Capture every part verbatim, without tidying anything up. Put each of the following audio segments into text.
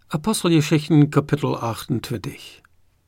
Apostelgeschichten Kapitel achtentwintig.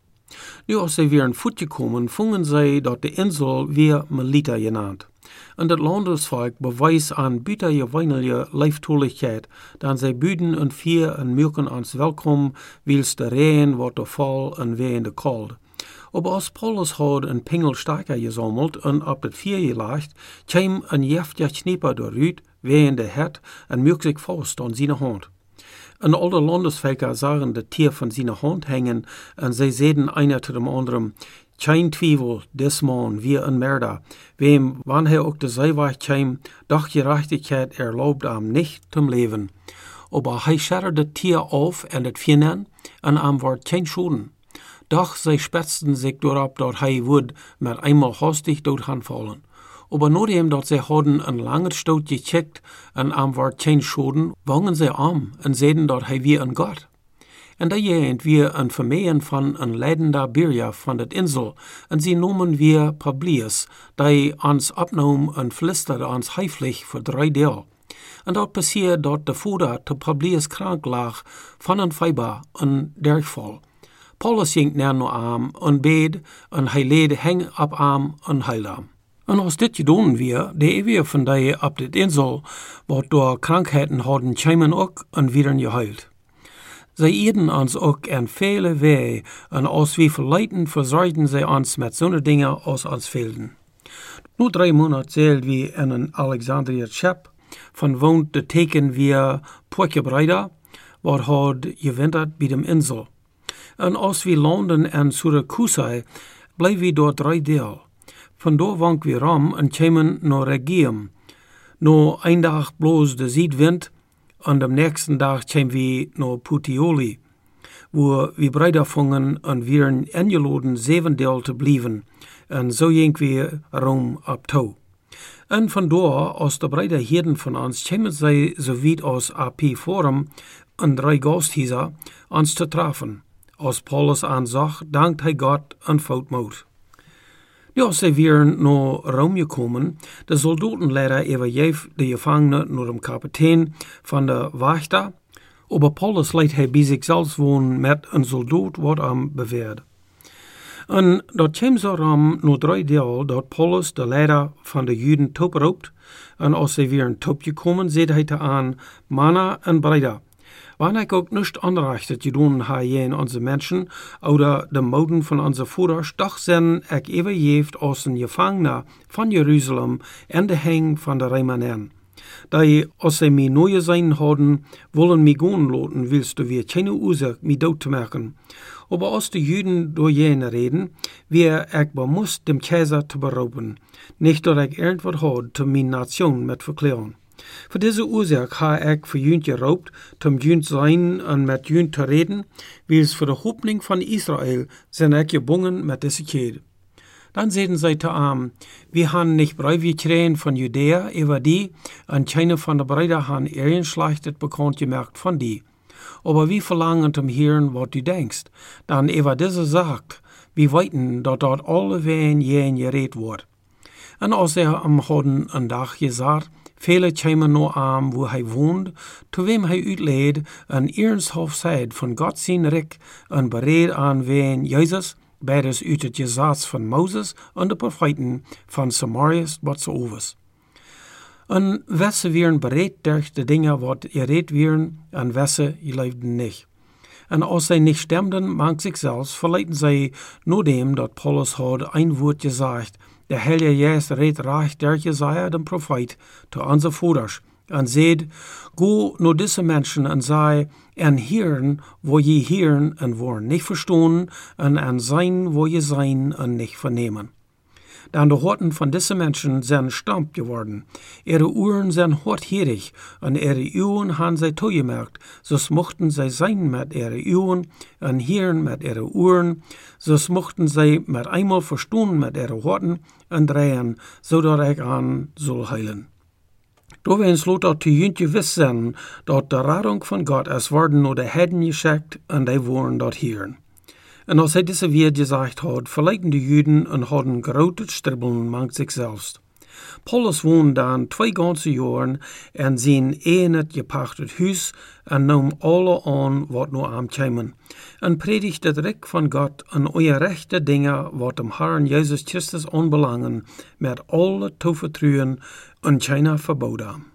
Nu als zij weer een voetje komen, vonden zij dat de insel weer Melita genannt. En dat landesvolk bewijst aan buitengewoonlijke leeftoeligheid, dan zij buden en vier en melken ons welkom, wils de regen wordt de val en ween de koud. Aber als Paulus had een pingel sterker gesammeld en op het vier gelegt, kwam een jeftiger knieper dooruit, ween de het en melk zich vast aan zijn hand. En alle landesvolken zagen de tier van zijn hand hängen, en zij zeiden einer zu dem anderen, kein Twijfel, des man wie een Mörder, wem, wann hij ook de Zeeweg kwam, doch Gerechtigkeit erlaubt am nicht zum Leben. Aber hij scherte het tier auf en het vieren, en am wordt geen Schuden. Doch zij spetzten zich doorop dat hij would met eenmaal hastig dood gaan vallen. Aber nachdem dat zij hadden een langer stoot gecheckt en am wordt geen Schuden, wangen zij am en zeiden dat hij weer een God. En da jent wir een vermeien van een leidender Beria van het insel, en sie nomen wir Publius, die ons opnam en flisterde ons heiflich voor drie deel. En dat passiert dat de vader te Publius krank lag van een fieber en dergval. Paulus ging naar no arm en bed, en hij leed heng op arm en heilde. En als dit gedaan weer, de weer van die op dit insel, wat door krankheden hadden kwamen ook en wieder geheilt. Zij eden ons ook en vele wee, en als we verleiden, verzorgden zij ons met zo'n dingen als ons fehlden. Nu drie maanden zeilden we in een Alexandrië schip, van woont de teken weer Portje Breida, wat had gewinterd bij de insel. En als we landen in Syracuse, bleven we door drie deel. Vandoor wank we ram en kwamen naar Regium. No een dag bloos de zijdwind, en am nächsten dag kwamen we naar Puteoli, wo we Breida vangen en wieren ingeladen zeven deel te blijven. En zo ging we Rom op toe. En vandoor, als de Breida hierden van ons, kwamen zij zo weit als A P Forum en drie gasthuizen ons te treffen. Als Paulus aanzag, dankte hij God en foutmoed. Nu als zij weer naar Rome gekomen, de soldatenleider overgeef de gevangenen naar de kapitein van de wachter, aber Paulus leidt hij bij zichzelf wonen met een soldaat wat hem beweerde. En dat kwam zo ram naar drie deel dat Paulus de leider van de Juden top roept, en als zij weer een top gekomen, zet hij te aan Manna en Breida. Wanneer ik ook nichts anderes gedaan habe in onze mensen, oder de moden van onze voeders, doch zijn ik overgeeft als een gevangene van Jeruzalem en de heng van de Romeinen. Die, als zij mij nieuwe zijn hadden, willen mij gaan laten, willst du weer keine Ursache, mij dood te maken. Aber als de Juden door jene reden, weer ik bemoest dem Keizer te berauben, nicht dat ik irgendwas had te mijn nation met verklaren. Voor deze oorzaak ha ik voor junt geraubt, om junt zijn en met junt te reden, wils voor de hoopning van Israël zijn ik gebonden met deze kede. Dan zeiden zij te aan, we han niet brief gekregen van Judea over die, en keine van de Breida han Ehrenschlachtet bekend gemerkt van die. Aber wie verlangen te hören, wat u denkst, dan over deze zaak, we weten dat dat alle ween jen gereed wordt. En als er hem hadden een dag gezegd, vele kwamen naar aan wo hij woont, to wem hij uitleed, en eernshof zeid van God zijn rijk, en bereid aan ween Jezus, beides uit het gezaats van Mozes en de profeten van Samarias wat zo overs. En wesse wieren bereid durch de dingen wat gereed wieren, en wesse leefden niet. En als zij niet stemden, mank zichzelf, verleiden zij nadem dat Paulus had een woord gezegd, de Heilige Geist redt recht der Jesaja, den Prophet, zu onze voeders, en zeid, go naar deze mensen en zei, en hieren, wo je hieren en worden niet verstaan, en en zijn, wo je zijn en niet vernemen. Dan de horten van deze mensen zijn stamp geworden. Ihre Ohren zijn hardhierig, en ihre Ohren han zij toegemerkt, dus mochten zij zijn met ihre Ohren, en hieren met ihre Ohren, dus mochten zij met eenmaal verstaan met ihre horten, en draaien, zodat ik aan zal heilen. Door we insloot dat te juntje wist zijn, dat de radung van God es worden naar de heiden geschickt, en die worden dat hieren. En als hij deze weer gezegd had, verleiden de Juden en hadden grote stribbelen mank zichzelf. Paulus woonde dan twee ganze jaren en zijn eenet gepachtet huis en nam alle aan wat nu aankwamen. En predigt het rijk van God en eure rechte dingen wat dem Herrn Jesus Christus aanbelangen, met alle toevertrouwen en keiner verboden.